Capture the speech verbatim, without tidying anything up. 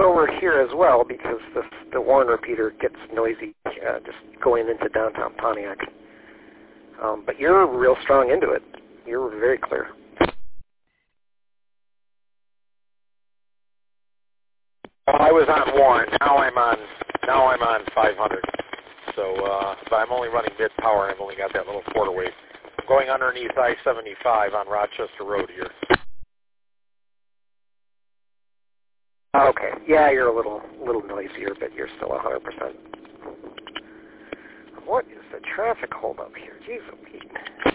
over here as well because this, the Warren repeater gets noisy uh, just going into downtown Pontiac. Um, but you're real strong into it. You're very clear. Well, I was on Warren. Now I'm on. Now I'm on five hundred. So, uh, but I'm only running mid power. I've only got that little quarter wave. I'm going underneath I seventy-five on Rochester Road here. Okay. Yeah, you're a little little noisier, but you're still one hundred percent. What is the traffic holdup here? Jeez, oh, Pete.